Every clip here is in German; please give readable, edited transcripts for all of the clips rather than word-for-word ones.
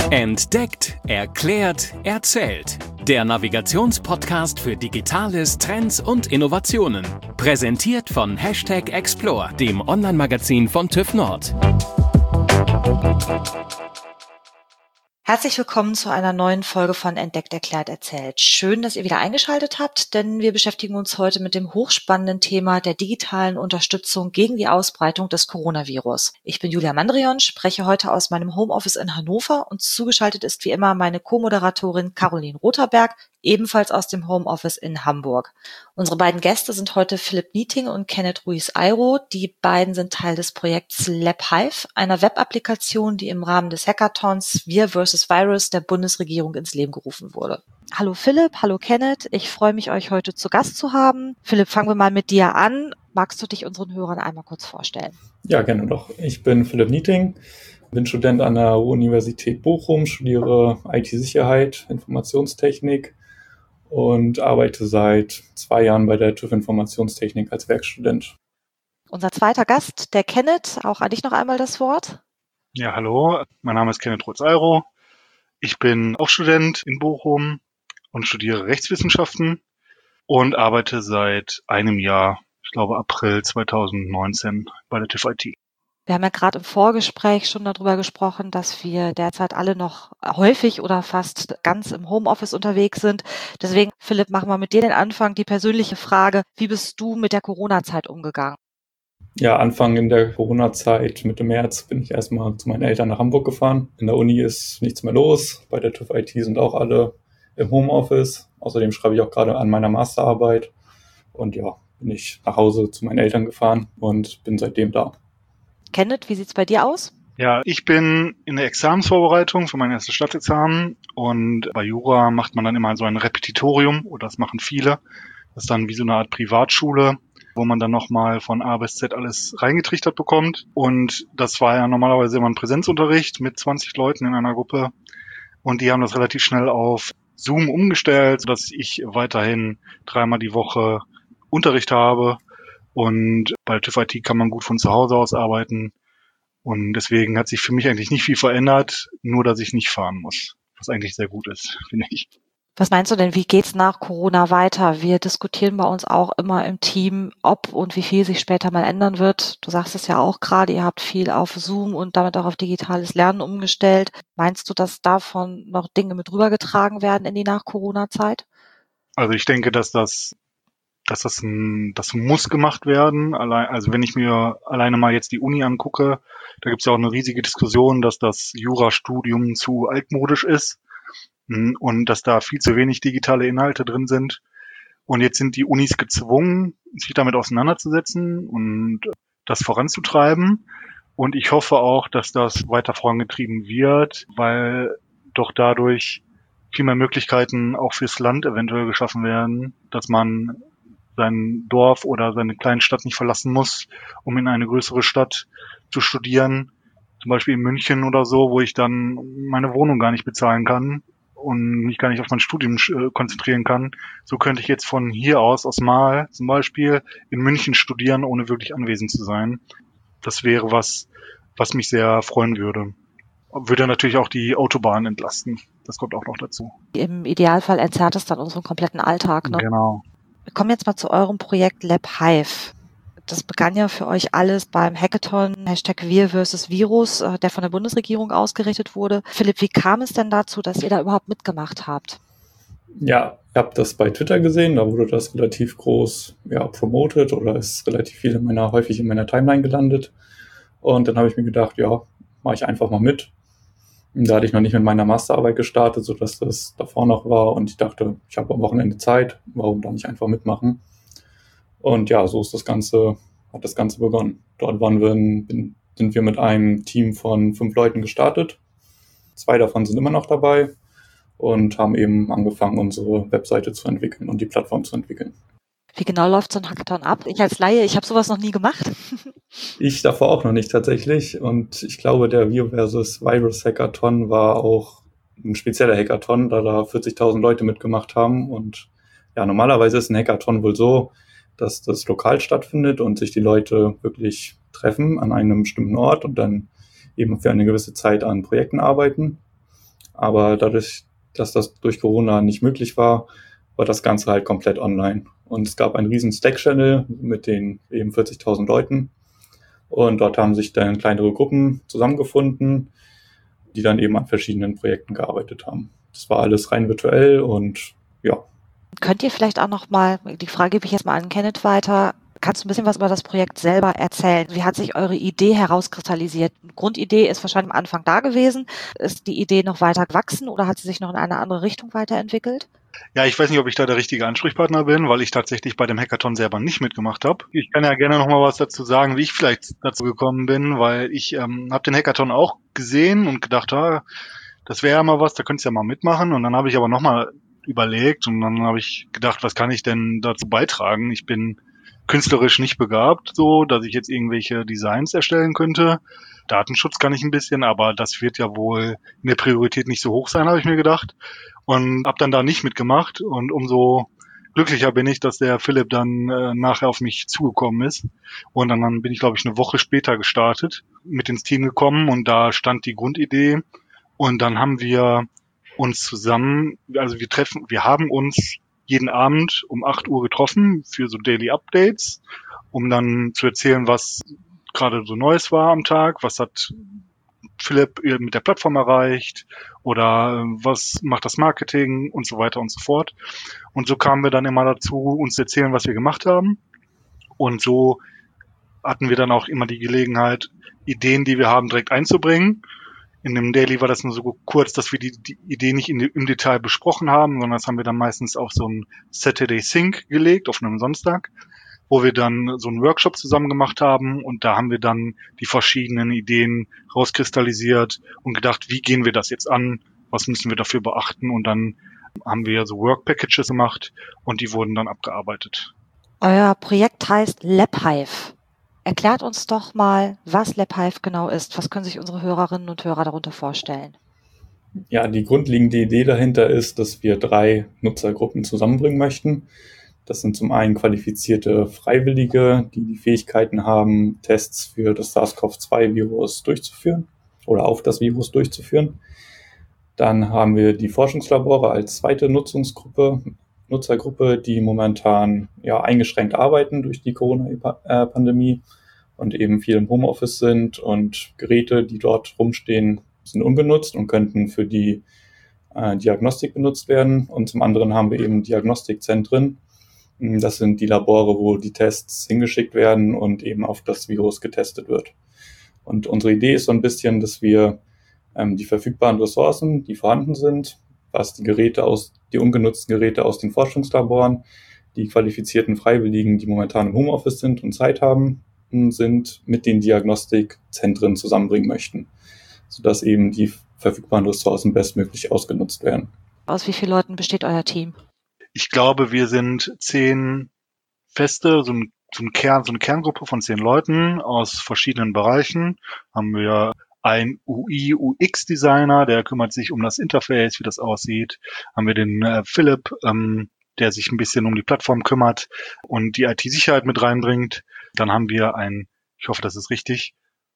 Entdeckt, erklärt, erzählt. Der Navigationspodcast für Digitales, Trends und Innovationen. Präsentiert von #Explore, dem Online-Magazin von TÜV Nord. Herzlich willkommen zu einer neuen Folge von Entdeckt, erklärt, erzählt. Schön, dass ihr wieder eingeschaltet habt, denn wir beschäftigen uns heute mit dem hochspannenden Thema der digitalen Unterstützung gegen die Ausbreitung des Coronavirus. Ich bin Julia Mandrion, spreche heute aus meinem Homeoffice in Hannover und zugeschaltet ist wie immer meine Co-Moderatorin Caroline Rotherberg, ebenfalls aus dem Homeoffice in Hamburg. Unsere beiden Gäste sind heute Philipp Nieting und Kenneth Ruiz-Eiro. Die beiden sind Teil des Projekts LabHive, einer Web-Applikation, die im Rahmen des Hackathons Wir vs. Virus der Bundesregierung ins Leben gerufen wurde. Hallo Philipp, hallo Kenneth. Ich freue mich, euch heute zu Gast zu haben. Philipp, fangen wir mal mit dir an. Magst du dich unseren Hörern einmal kurz vorstellen? Ja, gerne doch. Ich bin Philipp Nieting, bin Student an der Universität Bochum, studiere IT-Sicherheit, Informationstechnik und arbeite seit 2 Jahren bei der TÜV Informationstechnik als Werkstudent. Unser zweiter Gast, der Kenneth, auch an dich noch einmal das Wort. Ja, hallo, mein Name ist Kenneth Ruiz-Eiro. Ich bin auch Student in Bochum und studiere Rechtswissenschaften und arbeite seit einem Jahr, ich glaube April 2019, bei der TÜV IT. Wir haben ja gerade im Vorgespräch schon darüber gesprochen, dass wir derzeit alle noch häufig oder fast ganz im Homeoffice unterwegs sind. Deswegen, Philipp, machen wir mit dir den Anfang. Die persönliche Frage, wie bist du mit der Corona-Zeit umgegangen? Ja, Anfang in der Corona-Zeit, Mitte März, bin ich erstmal zu meinen Eltern nach Hamburg gefahren. In der Uni ist nichts mehr los. Bei der TÜV IT sind auch alle im Homeoffice. Außerdem schreibe ich auch gerade an meiner Masterarbeit. Und ja, bin ich nach Hause zu meinen Eltern gefahren und bin seitdem da. Kenneth, wie sieht's bei dir aus? Ja, ich bin in der Examensvorbereitung für mein erstes Staatsexamen und bei Jura macht man dann immer so ein Repetitorium, oder das machen viele. Das ist dann wie so eine Art Privatschule, wo man dann nochmal von A bis Z alles reingetrichtert bekommt. Und das war ja normalerweise immer ein Präsenzunterricht mit 20 Leuten in einer Gruppe. Und die haben das relativ schnell auf Zoom umgestellt, sodass ich weiterhin 3-mal die Woche Unterricht habe. Und bei der TÜV IT kann man gut von zu Hause aus arbeiten. Und deswegen hat sich für mich eigentlich nicht viel verändert, nur dass ich nicht fahren muss. Was eigentlich sehr gut ist, finde ich. Was meinst du denn, wie geht's nach Corona weiter? Wir diskutieren bei uns auch immer im Team, ob und wie viel sich später mal ändern wird. Du sagst es ja auch gerade, ihr habt viel auf Zoom und damit auch auf digitales Lernen umgestellt. Meinst du, dass davon noch Dinge mit rübergetragen werden in die Nach-Corona-Zeit? Also ich denke, das muss gemacht werden. Also wenn ich mir alleine mal jetzt die Uni angucke, da gibt es ja auch eine riesige Diskussion, dass das Jurastudium zu altmodisch ist und dass da viel zu wenig digitale Inhalte drin sind. Und jetzt sind die Unis gezwungen, sich damit auseinanderzusetzen und das voranzutreiben. Und ich hoffe auch, dass das weiter vorangetrieben wird, weil doch dadurch viel mehr Möglichkeiten auch fürs Land eventuell geschaffen werden, dass man sein Dorf oder seine kleine Stadt nicht verlassen muss, um in eine größere Stadt zu studieren. Zum Beispiel in München oder so, wo ich dann meine Wohnung gar nicht bezahlen kann und mich gar nicht auf mein Studium konzentrieren kann. So könnte ich jetzt von hier aus Mahl zum Beispiel in München studieren, ohne wirklich anwesend zu sein. Das wäre was mich sehr freuen würde. Würde natürlich auch die Autobahn entlasten. Das kommt auch noch dazu. Im Idealfall entzerrt es dann unseren kompletten Alltag, ne? Genau. Wir kommen jetzt mal zu eurem Projekt LabHive. Das begann ja für euch alles beim Hackathon #Wir vs. Virus, der von der Bundesregierung ausgerichtet wurde. Philipp, wie kam es denn dazu, dass ihr da überhaupt mitgemacht habt? Ja, ich habe das bei Twitter gesehen, da wurde das relativ groß promotet oder ist relativ viel häufig in meiner Timeline gelandet. Und dann habe ich mir gedacht, ja, mache ich einfach mal mit. Da hatte ich noch nicht mit meiner Masterarbeit gestartet, sodass das davor noch war. Und ich dachte, ich habe am Wochenende Zeit, warum dann nicht einfach mitmachen? Und ja, so hat das Ganze begonnen. Dort sind wir mit einem Team von 5 Leuten gestartet. 2 davon sind immer noch dabei und haben eben angefangen, unsere Webseite zu entwickeln und die Plattform zu entwickeln. Wie genau läuft so ein Hackathon ab? Ich als Laie, ich habe sowas noch nie gemacht. Ich davor auch noch nicht tatsächlich. Und ich glaube, der Wir vs. Virus Hackathon war auch ein spezieller Hackathon, da 40.000 Leute mitgemacht haben. Und ja, normalerweise ist ein Hackathon wohl so, dass das lokal stattfindet und sich die Leute wirklich treffen an einem bestimmten Ort und dann eben für eine gewisse Zeit an Projekten arbeiten. Aber dadurch, dass das durch Corona nicht möglich war, war das Ganze halt komplett online. Und es gab einen riesen Slack-Channel mit den eben 40.000 Leuten. Und dort haben sich dann kleinere Gruppen zusammengefunden, die dann eben an verschiedenen Projekten gearbeitet haben. Das war alles rein virtuell und ja. Könnt ihr vielleicht auch noch mal, die Frage gebe ich jetzt mal an Kenneth weiter, kannst du ein bisschen was über das Projekt selber erzählen? Wie hat sich eure Idee herauskristallisiert? Die Grundidee ist wahrscheinlich am Anfang da gewesen. Ist die Idee noch weiter gewachsen oder hat sie sich noch in eine andere Richtung weiterentwickelt? Ja, ich weiß nicht, ob ich da der richtige Ansprechpartner bin, weil ich tatsächlich bei dem Hackathon selber nicht mitgemacht habe. Ich kann ja gerne noch mal was dazu sagen, wie ich vielleicht dazu gekommen bin, weil ich habe den Hackathon auch gesehen und gedacht, das wäre ja mal was, da könntest du ja mal mitmachen. Und dann habe ich aber noch mal überlegt und dann habe ich gedacht, was kann ich denn dazu beitragen? Ich bin künstlerisch nicht begabt, so dass ich jetzt irgendwelche Designs erstellen könnte. Datenschutz kann ich ein bisschen, aber das wird ja wohl in der Priorität nicht so hoch sein, habe ich mir gedacht. Und habe dann da nicht mitgemacht. Und umso glücklicher bin ich, dass der Philipp dann nachher auf mich zugekommen ist. Und dann bin ich, glaube ich, eine Woche später gestartet, mit ins Team gekommen und da stand die Grundidee. Und dann haben wir uns zusammen, also wir haben uns jeden Abend um 8 Uhr getroffen für so Daily Updates, um dann zu erzählen, was gerade so Neues war am Tag, was hat Philipp mit der Plattform erreicht oder was macht das Marketing und so weiter und so fort. Und so kamen wir dann immer dazu, uns zu erzählen, was wir gemacht haben. Und so hatten wir dann auch immer die Gelegenheit, Ideen, die wir haben, direkt einzubringen. In dem Daily war das nur so kurz, dass wir die Idee nicht im Detail besprochen haben, sondern das haben wir dann meistens auf so ein Saturday Sync gelegt, auf einem Samstag, wo wir dann so einen Workshop zusammen gemacht haben und da haben wir dann die verschiedenen Ideen rauskristallisiert und gedacht, wie gehen wir das jetzt an, was müssen wir dafür beachten und dann haben wir so Work Packages gemacht und die wurden dann abgearbeitet. Euer Projekt heißt LabHive. Erklärt uns doch mal, was LabHive genau ist. Was können sich unsere Hörerinnen und Hörer darunter vorstellen? Ja, die grundlegende Idee dahinter ist, dass wir 3 Nutzergruppen zusammenbringen möchten. Das sind zum einen qualifizierte Freiwillige, die die Fähigkeiten haben, Tests für das SARS-CoV-2-Virus durchzuführen oder auf das Virus durchzuführen. Dann haben wir die Forschungslabore als zweite Nutzergruppe, die momentan eingeschränkt arbeiten durch die Corona-Pandemie und eben viel im Homeoffice sind und Geräte, die dort rumstehen, sind unbenutzt und könnten für die Diagnostik benutzt werden. Und zum anderen haben wir eben Diagnostikzentren. Das sind die Labore, wo die Tests hingeschickt werden und eben auf das Virus getestet wird. Und unsere Idee ist so ein bisschen, dass wir die verfügbaren Ressourcen, die vorhanden sind, was die ungenutzten Geräte aus den Forschungslaboren, die qualifizierten Freiwilligen, die momentan im Homeoffice sind und Zeit haben, sind mit den Diagnostikzentren zusammenbringen möchten, sodass eben die verfügbaren Ressourcen bestmöglich ausgenutzt werden. Aus wie vielen Leuten besteht euer Team? Ich glaube, wir sind 10 Feste, so eine Kerngruppe von 10 Leuten aus verschiedenen Bereichen. Haben wir ein UI, UX-Designer, der kümmert sich um das Interface, wie das aussieht. Haben wir den Philipp, der sich ein bisschen um die Plattform kümmert und die IT-Sicherheit mit reinbringt. Dann haben wir ich hoffe, das ist richtig,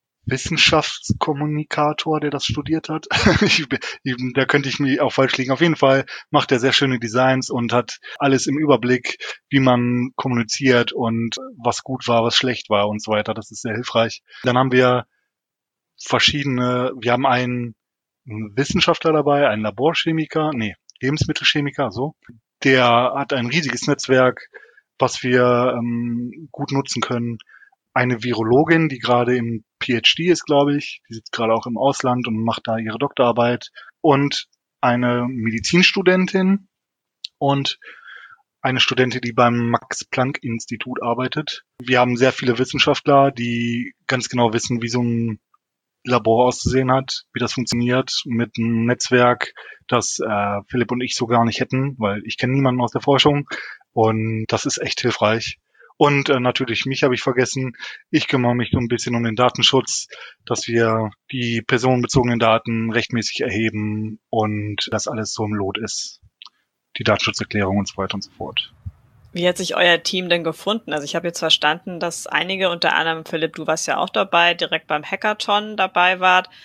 Wissenschaftskommunikator, der das studiert hat. Da könnte ich mich auch falsch liegen. Auf jeden Fall macht er sehr schöne Designs und hat alles im Überblick, wie man kommuniziert und was gut war, was schlecht war und so weiter. Das ist sehr hilfreich. Dann haben wir wir haben einen Wissenschaftler dabei, einen Lebensmittelchemiker, so. Der hat ein riesiges Netzwerk, was wir gut nutzen können. Eine Virologin, die gerade im PhD ist, glaube ich. Die sitzt gerade auch im Ausland und macht da ihre Doktorarbeit. Und eine Medizinstudentin und eine Studentin, die beim Max-Planck-Institut arbeitet. Wir haben sehr viele Wissenschaftler, die ganz genau wissen, wie so ein Labor auszusehen hat, wie das funktioniert mit einem Netzwerk, das Philipp und ich so gar nicht hätten, weil ich kenne niemanden aus der Forschung und das ist echt hilfreich. Und natürlich, mich habe ich vergessen. Ich kümmere mich so ein bisschen um den Datenschutz, dass wir die personenbezogenen Daten rechtmäßig erheben und das alles so im Lot ist. Die Datenschutzerklärung und so weiter und so fort. Wie hat sich euer Team denn gefunden? Also ich habe jetzt verstanden, dass einige, unter anderem Philipp, du warst ja auch dabei, direkt beim Hackathon dabei wart.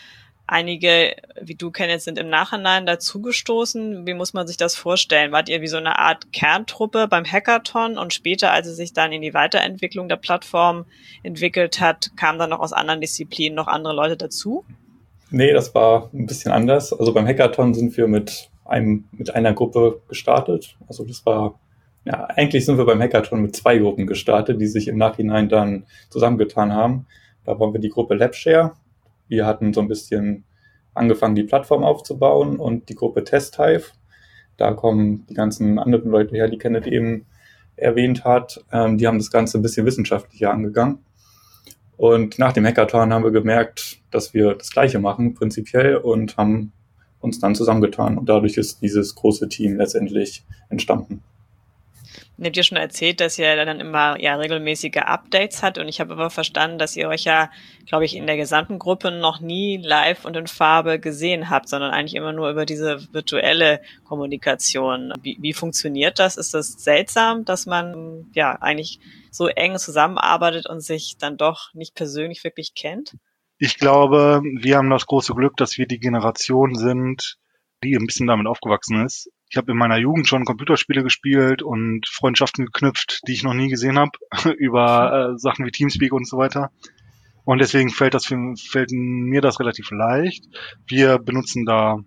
einige, wie du kennst, sind im Nachhinein dazugestoßen. Wie muss man sich das vorstellen? Wart ihr wie so eine Art Kerntruppe beim Hackathon und später, als es sich dann in die Weiterentwicklung der Plattform entwickelt hat, kamen dann noch aus anderen Disziplinen noch andere Leute dazu? Nee, das war ein bisschen anders. Also beim Hackathon sind wir mit einer Gruppe gestartet. Also das war, ja, eigentlich sind wir beim Hackathon mit 2 Gruppen gestartet, die sich im Nachhinein dann zusammengetan haben. Da waren wir die Gruppe LabShare. Wir hatten so ein bisschen angefangen, die Plattform aufzubauen, und die Gruppe TestHive. Da kommen die ganzen anderen Leute her, die Kenneth eben erwähnt hat. Die haben das Ganze ein bisschen wissenschaftlicher angegangen. Und nach dem Hackathon haben wir gemerkt, dass wir das Gleiche machen, prinzipiell, und haben uns dann zusammengetan. Und dadurch ist dieses große Team letztendlich entstanden. Ihr habt ja schon erzählt, dass ihr dann immer regelmäßige Updates habt, und ich habe aber verstanden, dass ihr euch ja, glaube ich, in der gesamten Gruppe noch nie live und in Farbe gesehen habt, sondern eigentlich immer nur über diese virtuelle Kommunikation. Wie funktioniert das? Ist das seltsam, dass man eigentlich so eng zusammenarbeitet und sich dann doch nicht persönlich wirklich kennt? Ich glaube, wir haben das große Glück, dass wir die Generation sind, die ein bisschen damit aufgewachsen ist. Ich habe in meiner Jugend schon Computerspiele gespielt und Freundschaften geknüpft, die ich noch nie gesehen habe, über Sachen wie Teamspeak und so weiter. Und deswegen fällt mir das relativ leicht. Wir benutzen da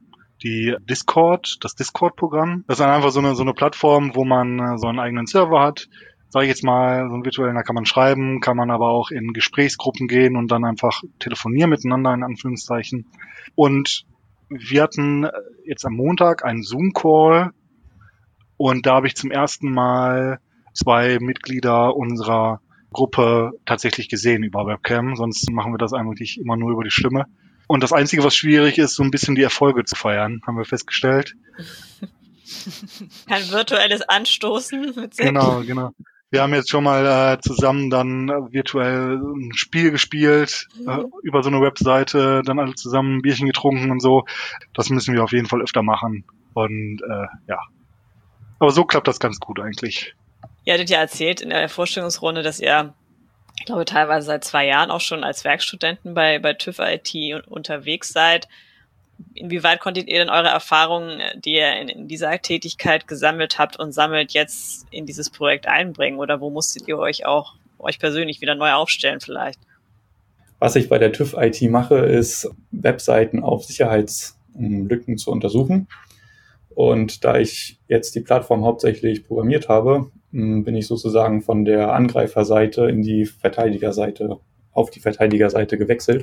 das Discord-Programm. Das ist dann einfach so eine Plattform, wo man so einen eigenen Server hat. Sag ich jetzt mal, so einen virtuellen, da kann man schreiben, kann man aber auch in Gesprächsgruppen gehen und dann einfach telefonieren miteinander, in Anführungszeichen. Und wir hatten jetzt am Montag einen Zoom-Call, und da habe ich zum ersten Mal 2 Mitglieder unserer Gruppe tatsächlich gesehen über Webcam. Sonst machen wir das eigentlich immer nur über die Stimme. Und das Einzige, was schwierig ist, so ein bisschen die Erfolge zu feiern, haben wir festgestellt. Ein virtuelles Anstoßen mit sich. Genau. Wir haben jetzt schon mal zusammen dann virtuell ein Spiel gespielt, über so eine Webseite, dann alle zusammen ein Bierchen getrunken und so. Das müssen wir auf jeden Fall öfter machen. Und aber so klappt das ganz gut eigentlich. Ihr hattet ja erzählt in der Vorstellungsrunde, dass ihr, ich glaube, teilweise seit 2 Jahren auch schon als Werkstudenten bei TÜV IT unterwegs seid. Inwieweit konntet ihr denn eure Erfahrungen, die ihr in dieser Tätigkeit gesammelt habt und sammelt, jetzt in dieses Projekt einbringen? Oder wo musstet ihr euch persönlich wieder neu aufstellen vielleicht? Was ich bei der TÜV IT mache, ist, Webseiten auf Sicherheitslücken zu untersuchen. Und da ich jetzt die Plattform hauptsächlich programmiert habe, bin ich sozusagen von der Angreiferseite auf die Verteidigerseite gewechselt.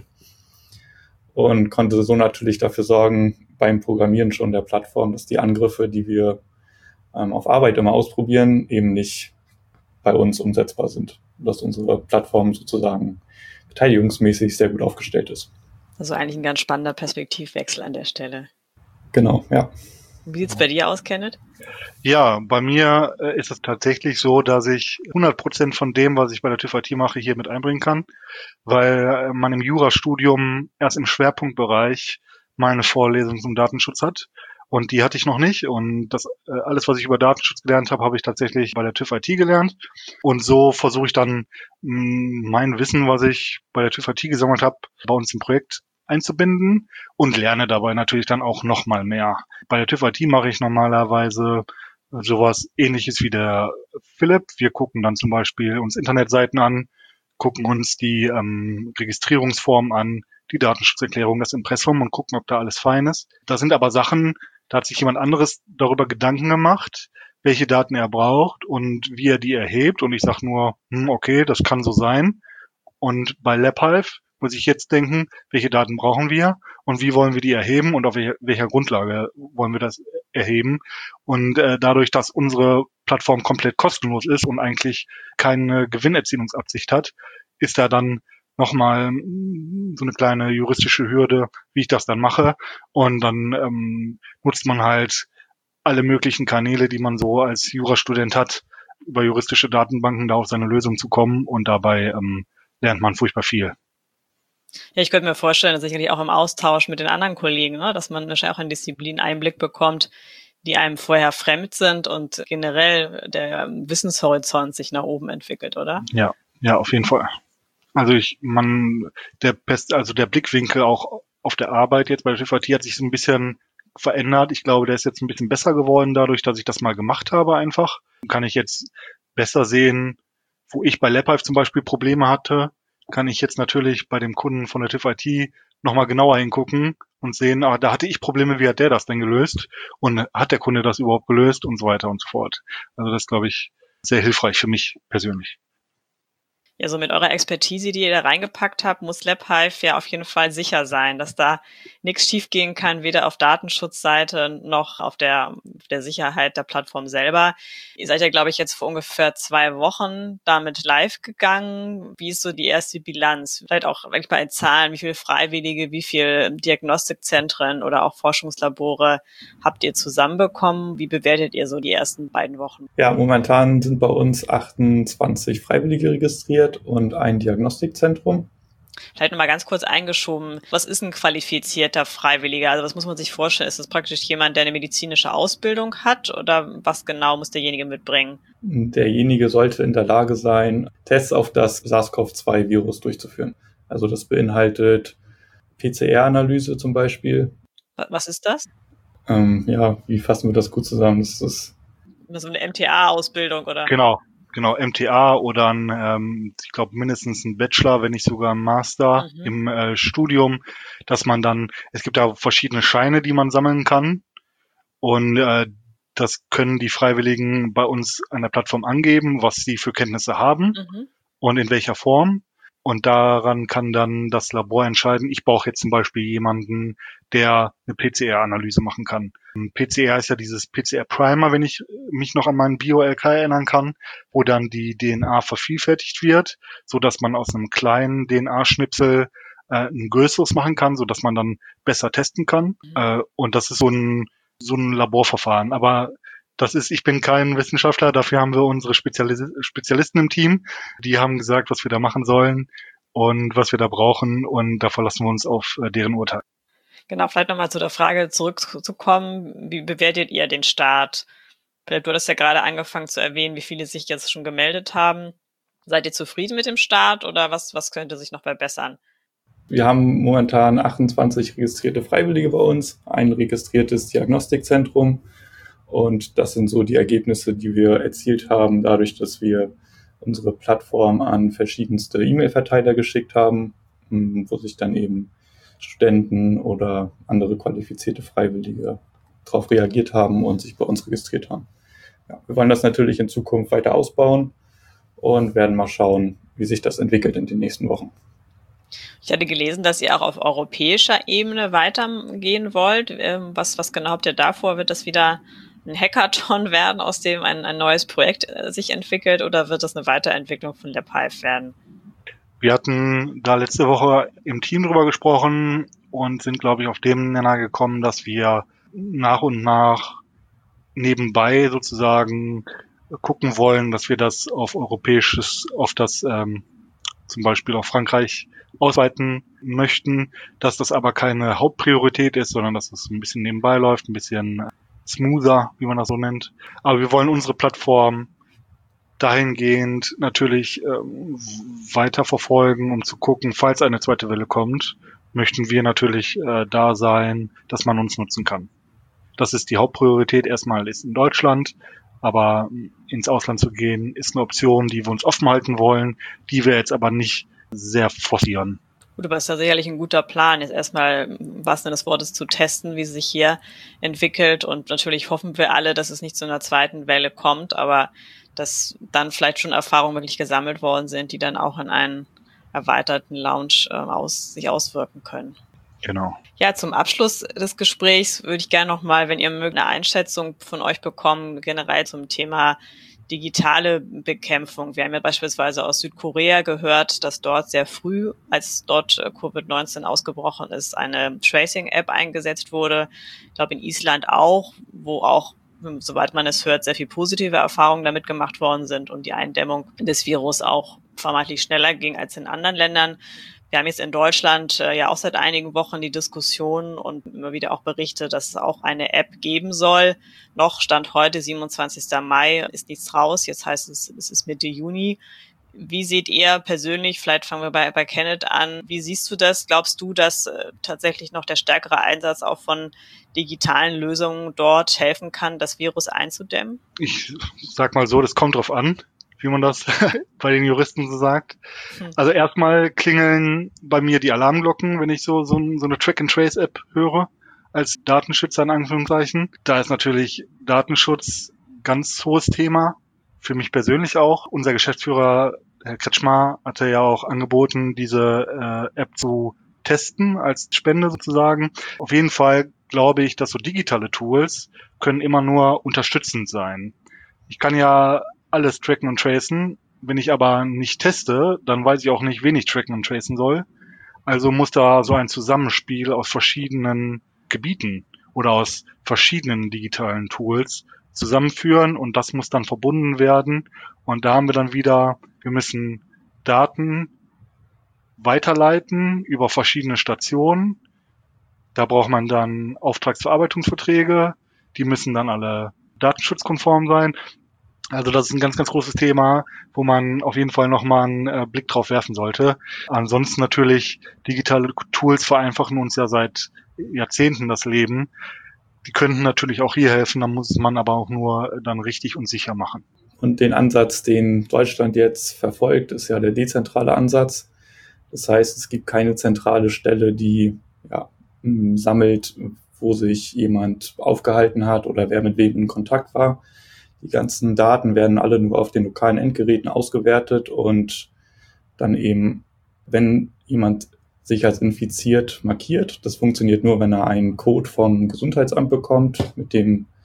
Und konnte so natürlich dafür sorgen, beim Programmieren schon der Plattform, dass die Angriffe, die wir auf Arbeit immer ausprobieren, eben nicht bei uns umsetzbar sind. Dass unsere Plattform sozusagen verteidigungsmäßig sehr gut aufgestellt ist. Also eigentlich ein ganz spannender Perspektivwechsel an der Stelle. Genau, ja. Wie sieht's bei dir aus, Kenneth? Ja, bei mir ist es tatsächlich so, dass ich 100% von dem, was ich bei der TÜV IT mache, hier mit einbringen kann, weil man im Jurastudium erst im Schwerpunktbereich mal eine Vorlesung zum Datenschutz hat, und die hatte ich noch nicht, und das alles, was ich über Datenschutz gelernt habe, habe ich tatsächlich bei der TÜV IT gelernt, und so versuche ich dann mein Wissen, was ich bei der TÜV IT gesammelt habe, bei uns im Projekt einzubinden und lerne dabei natürlich dann auch noch mal mehr. Bei der TÜV IT mache ich normalerweise sowas Ähnliches wie der Philipp. Wir gucken dann zum Beispiel uns Internetseiten an, gucken uns die Registrierungsform an, die Datenschutzerklärung, das Impressum, und gucken, ob da alles fein ist. Das sind aber Sachen, da hat sich jemand anderes darüber Gedanken gemacht, welche Daten er braucht und wie er die erhebt. Und ich sage nur, okay, das kann so sein. Und bei LabHive muss ich jetzt denken, welche Daten brauchen wir und wie wollen wir die erheben und auf welcher Grundlage wollen wir das erheben. Und dadurch, dass unsere Plattform komplett kostenlos ist und eigentlich keine Gewinnerzielungsabsicht hat, ist da dann nochmal so eine kleine juristische Hürde, wie ich das dann mache. Und dann nutzt man halt alle möglichen Kanäle, die man so als Jurastudent hat, über juristische Datenbanken da auf seine Lösung zu kommen, und dabei lernt man furchtbar viel. Ja, ich könnte mir vorstellen, dass sicherlich auch im Austausch mit den anderen Kollegen, ne, dass man wahrscheinlich auch in Disziplinen Einblick bekommt, die einem vorher fremd sind und generell der Wissenshorizont sich nach oben entwickelt, oder? Ja, auf jeden Fall. Also der Blickwinkel auch auf der Arbeit jetzt bei der TVT hat sich so ein bisschen verändert. Ich glaube, der ist jetzt ein bisschen besser geworden dadurch, dass ich das mal gemacht habe einfach. Kann ich jetzt besser sehen, wo ich bei LabHive zum Beispiel Probleme hatte, kann ich jetzt natürlich bei dem Kunden von der TÜV IT nochmal genauer hingucken und sehen, da hatte ich Probleme, wie hat der das denn gelöst und hat der Kunde das überhaupt gelöst und so weiter und so fort. Also das ist, glaube ich, sehr hilfreich für mich persönlich. Ja, so mit eurer Expertise, die ihr da reingepackt habt, muss LabHive ja auf jeden Fall sicher sein, dass da nichts schiefgehen kann, weder auf Datenschutzseite noch auf der Sicherheit der Plattform selber. Ihr seid ja, glaube ich, jetzt vor ungefähr 2 Wochen damit live gegangen. Wie ist so die erste Bilanz? Vielleicht auch wirklich bei Zahlen, wie viele Freiwillige, wie viele Diagnostikzentren oder auch Forschungslabore habt ihr zusammenbekommen? Wie bewertet ihr so die ersten 2 Wochen? Ja, momentan sind bei uns 28 Freiwillige registriert und ein Diagnostikzentrum. Vielleicht nochmal ganz kurz eingeschoben, was ist ein qualifizierter Freiwilliger? Also was muss man sich vorstellen? Ist das praktisch jemand, der eine medizinische Ausbildung hat oder was genau muss derjenige mitbringen? Derjenige sollte in der Lage sein, Tests auf das SARS-CoV-2-Virus durchzuführen. Also das beinhaltet PCR-Analyse zum Beispiel. Was ist das? Wie fassen wir das gut zusammen? Das ist so eine MTA-Ausbildung, oder? Genau, MTA oder ich glaube mindestens ein Bachelor, wenn nicht sogar ein Master im Studium, dass man dann, es gibt da verschiedene Scheine, die man sammeln kann und das können die Freiwilligen bei uns an der Plattform angeben, was sie für Kenntnisse haben und in welcher Form. Und daran kann dann das Labor entscheiden, ich brauche jetzt zum Beispiel jemanden, der eine PCR-Analyse machen kann. PCR ist ja dieses PCR-Primer, wenn ich mich noch an meinen Bio-LK erinnern kann, wo dann die DNA vervielfältigt wird, so dass man aus einem kleinen DNA-Schnipsel ein größeres machen kann, so dass man dann besser testen kann. Und das ist so ein Laborverfahren. Aber ich bin kein Wissenschaftler, dafür haben wir unsere Spezialisten im Team. Die haben gesagt, was wir da machen sollen und was wir da brauchen und da verlassen wir uns auf deren Urteil. Genau, vielleicht nochmal zu der Frage zurückzukommen. Wie bewertet ihr den Start? Du hattest ja gerade angefangen zu erwähnen, wie viele sich jetzt schon gemeldet haben. Seid ihr zufrieden mit dem Start oder was könnte sich noch verbessern? Wir haben momentan 28 registrierte Freiwillige bei uns, ein registriertes Diagnostikzentrum. Und das sind so die Ergebnisse, die wir erzielt haben, dadurch, dass wir unsere Plattform an verschiedenste E-Mail-Verteiler geschickt haben, wo sich dann eben Studenten oder andere qualifizierte Freiwillige darauf reagiert haben und sich bei uns registriert haben. Ja, wir wollen das natürlich in Zukunft weiter ausbauen und werden mal schauen, wie sich das entwickelt in den nächsten Wochen. Ich hatte gelesen, dass ihr auch auf europäischer Ebene weitergehen wollt. Was genau habt ihr davor? Wird das wieder ein Hackathon werden, aus dem ein neues Projekt sich entwickelt oder wird das eine Weiterentwicklung von LabHive werden? Wir hatten da letzte Woche im Team drüber gesprochen und sind, glaube ich, auf dem Nenner gekommen, dass wir nach und nach nebenbei sozusagen gucken wollen, dass wir das auf zum Beispiel auf Frankreich ausweiten möchten, dass das aber keine Hauptpriorität ist, sondern dass das ein bisschen nebenbei läuft, ein bisschen smoother, wie man das so nennt. Aber wir wollen unsere Plattform dahingehend natürlich weiter verfolgen, um zu gucken, falls eine zweite Welle kommt, möchten wir natürlich da sein, dass man uns nutzen kann. Das ist die Hauptpriorität. Erstmal ist in Deutschland, aber ins Ausland zu gehen, ist eine Option, die wir uns offen halten wollen, die wir jetzt aber nicht sehr forcieren. Gut, aber es ist ja sicherlich ein guter Plan, jetzt erstmal im wahrsten Sinne des Wortes zu testen, wie es sich hier entwickelt. Und natürlich hoffen wir alle, dass es nicht zu einer zweiten Welle kommt, aber dass dann vielleicht schon Erfahrungen wirklich gesammelt worden sind, die dann auch in einen erweiterten Launch sich auswirken können. Genau. Ja, zum Abschluss des Gesprächs würde ich gerne nochmal, wenn ihr mögt, eine Einschätzung von euch bekommen, generell zum Thema digitale Bekämpfung. Wir haben ja beispielsweise aus Südkorea gehört, dass dort sehr früh, als dort Covid-19 ausgebrochen ist, eine Tracing-App eingesetzt wurde. Ich glaube in Island auch, wo auch, soweit man es hört, sehr viel positive Erfahrungen damit gemacht worden sind und die Eindämmung des Virus auch vermeintlich schneller ging als in anderen Ländern. Wir haben jetzt in Deutschland ja auch seit einigen Wochen die Diskussion und immer wieder auch Berichte, dass es auch eine App geben soll. Noch Stand heute, 27. Mai, ist nichts raus. Jetzt heißt es ist Mitte Juni. Wie seht ihr persönlich, vielleicht fangen wir bei Kenneth an, wie siehst du das? Glaubst du, dass tatsächlich noch der stärkere Einsatz auch von digitalen Lösungen dort helfen kann, das Virus einzudämmen? Ich sag mal so, das kommt drauf an, wie man das bei den Juristen so sagt. Also erstmal klingeln bei mir die Alarmglocken, wenn ich so eine Track-and-Trace-App höre, als Datenschützer in Anführungszeichen. Da ist natürlich Datenschutz ganz hohes Thema, für mich persönlich auch. Unser Geschäftsführer, Herr Kretschmar, hatte ja auch angeboten, diese App zu testen als Spende sozusagen. Auf jeden Fall glaube ich, dass so digitale Tools können immer nur unterstützend sein. Ich kann ja alles tracken und tracen. Wenn ich aber nicht teste, dann weiß ich auch nicht, wen ich tracken und tracen soll. Also muss da so ein Zusammenspiel aus verschiedenen Gebieten oder aus verschiedenen digitalen Tools zusammenführen und das muss dann verbunden werden. Und da haben wir dann wieder, wir müssen Daten weiterleiten über verschiedene Stationen. Da braucht man dann Auftragsverarbeitungsverträge, die müssen dann alle datenschutzkonform sein. Also das ist ein ganz, ganz großes Thema, wo man auf jeden Fall nochmal einen Blick drauf werfen sollte. Ansonsten natürlich, digitale Tools vereinfachen uns ja seit Jahrzehnten das Leben. Die könnten natürlich auch hier helfen, da muss man aber auch nur dann richtig und sicher machen. Und den Ansatz, den Deutschland jetzt verfolgt, ist ja der dezentrale Ansatz. Das heißt, es gibt keine zentrale Stelle, die sammelt, wo sich jemand aufgehalten hat oder wer mit wem in Kontakt war. Die ganzen Daten werden alle nur auf den lokalen Endgeräten ausgewertet und dann eben, wenn jemand sich als infiziert markiert, das funktioniert nur, wenn er einen Code vom Gesundheitsamt bekommt, mit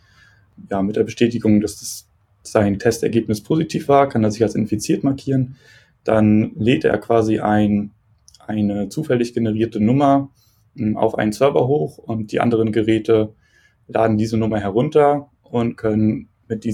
der Bestätigung, dass sein Testergebnis positiv war, kann er sich als infiziert markieren. Dann lädt er quasi eine zufällig generierte Nummer auf einen Server hoch und die anderen Geräte laden diese Nummer herunter und können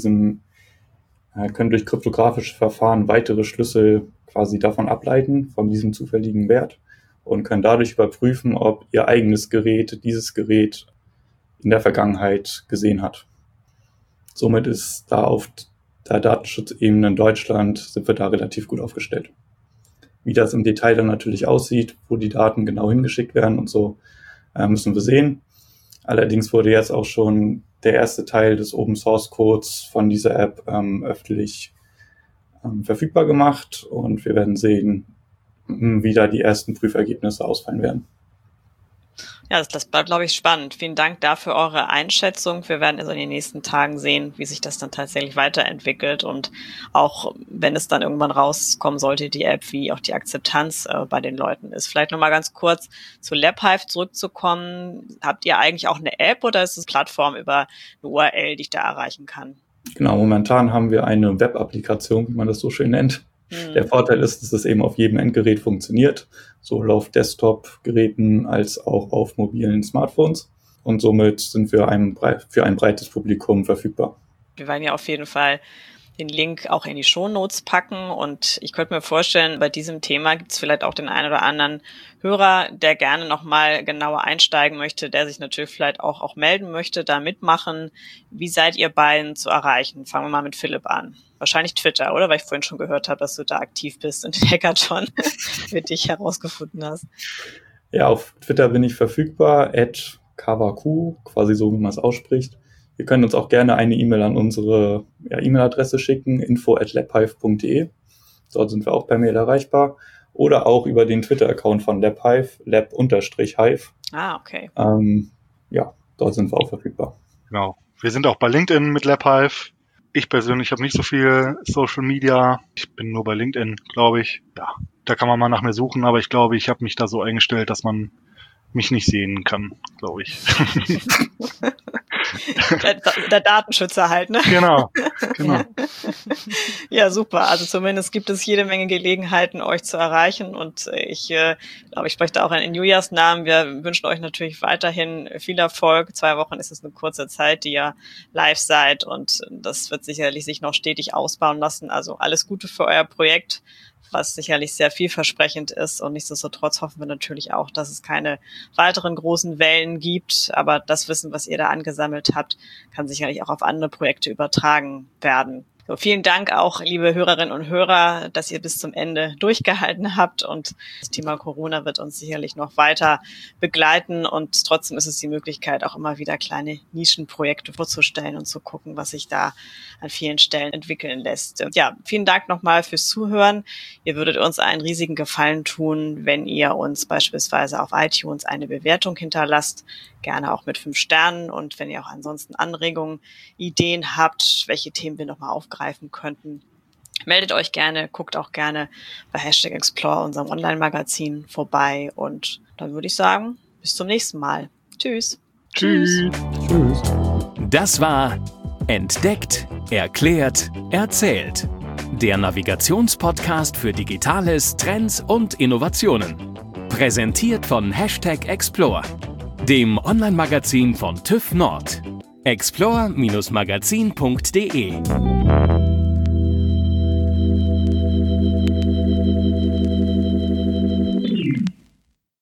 durch kryptografische Verfahren weitere Schlüssel quasi davon ableiten, von diesem zufälligen Wert und können dadurch überprüfen, ob ihr eigenes Gerät dieses Gerät in der Vergangenheit gesehen hat. Somit ist da auf der Datenschutzebene in Deutschland sind wir da relativ gut aufgestellt. Wie das im Detail dann natürlich aussieht, wo die Daten genau hingeschickt werden und so, müssen wir sehen. Allerdings wurde jetzt auch schon der erste Teil des Open-Source-Codes von dieser App öffentlich verfügbar gemacht und wir werden sehen, wie da die ersten Prüfergebnisse ausfallen werden. Ja, das bleibt, glaube ich, spannend. Vielen Dank dafür eure Einschätzung. Wir werden also in den nächsten Tagen sehen, wie sich das dann tatsächlich weiterentwickelt und auch, wenn es dann irgendwann rauskommen sollte, die App, wie auch die Akzeptanz bei den Leuten ist. Vielleicht nochmal ganz kurz zu LabHive zurückzukommen. Habt ihr eigentlich auch eine App oder ist es eine Plattform über eine URL, die ich da erreichen kann? Genau, momentan haben wir eine Web-Applikation, wie man das so schön nennt. Der Vorteil ist, dass es eben auf jedem Endgerät funktioniert, sowohl auf Desktop-Geräten als auch auf mobilen Smartphones. Und somit sind wir für ein breites Publikum verfügbar. Wir werden ja auf jeden Fall den Link auch in die Shownotes packen und ich könnte mir vorstellen, bei diesem Thema gibt es vielleicht auch den einen oder anderen Hörer, der gerne nochmal genauer einsteigen möchte, der sich natürlich vielleicht auch melden möchte, da mitmachen. Wie seid ihr beiden zu erreichen? Fangen wir mal mit Philipp an. Wahrscheinlich Twitter, oder? Weil ich vorhin schon gehört habe, dass du da aktiv bist und den Hackathon für dich herausgefunden hast. Ja, auf Twitter bin ich verfügbar, @kawaku, quasi so, wie man es ausspricht. Ihr könnt uns auch gerne eine E-Mail an unsere E-Mail-Adresse schicken, info@labhive.de. Dort sind wir auch per Mail erreichbar. Oder auch über den Twitter-Account von LabHive, lab_hive. Okay. Dort sind wir auch verfügbar. Genau. Wir sind auch bei LinkedIn mit LabHive. Ich persönlich habe nicht so viel Social Media. Ich bin nur bei LinkedIn, glaube ich. Ja, da kann man mal nach mir suchen, aber ich glaube, ich habe mich da so eingestellt, dass man mich nicht sehen kann, glaube ich. Der Datenschützer halt, ne? Genau. Ja, super. Also zumindest gibt es jede Menge Gelegenheiten, euch zu erreichen. Und ich glaube, ich spreche da auch in Julias Namen. Wir wünschen euch natürlich weiterhin viel Erfolg. 2 Wochen ist es eine kurze Zeit, die ihr live seid. Und das wird sicherlich sich noch stetig ausbauen lassen. Also alles Gute für euer Projekt, was sicherlich sehr vielversprechend ist. Und nichtsdestotrotz hoffen wir natürlich auch, dass es keine weiteren großen Wellen gibt. Aber das Wissen, was ihr da angesammelt habt, kann sicherlich auch auf andere Projekte übertragen werden. So, vielen Dank auch, liebe Hörerinnen und Hörer, dass ihr bis zum Ende durchgehalten habt, und das Thema Corona wird uns sicherlich noch weiter begleiten, und trotzdem ist es die Möglichkeit, auch immer wieder kleine Nischenprojekte vorzustellen und zu gucken, was sich da an vielen Stellen entwickeln lässt. Ja, vielen Dank nochmal fürs Zuhören. Ihr würdet uns einen riesigen Gefallen tun, wenn ihr uns beispielsweise auf iTunes eine Bewertung hinterlasst, gerne auch mit 5 Sternen, und wenn ihr auch ansonsten Anregungen, Ideen habt, welche Themen wir nochmal aufgreifen könnten, meldet euch gerne, guckt auch gerne bei #Explore, unserem Online-Magazin, vorbei, und dann würde ich sagen, bis zum nächsten Mal. Tschüss. Tschüss. Tschüss. Das war Entdeckt, Erklärt, Erzählt. Der Navigationspodcast für Digitales, Trends und Innovationen. Präsentiert von #Explore, dem Online-Magazin von TÜV Nord. explore-magazin.de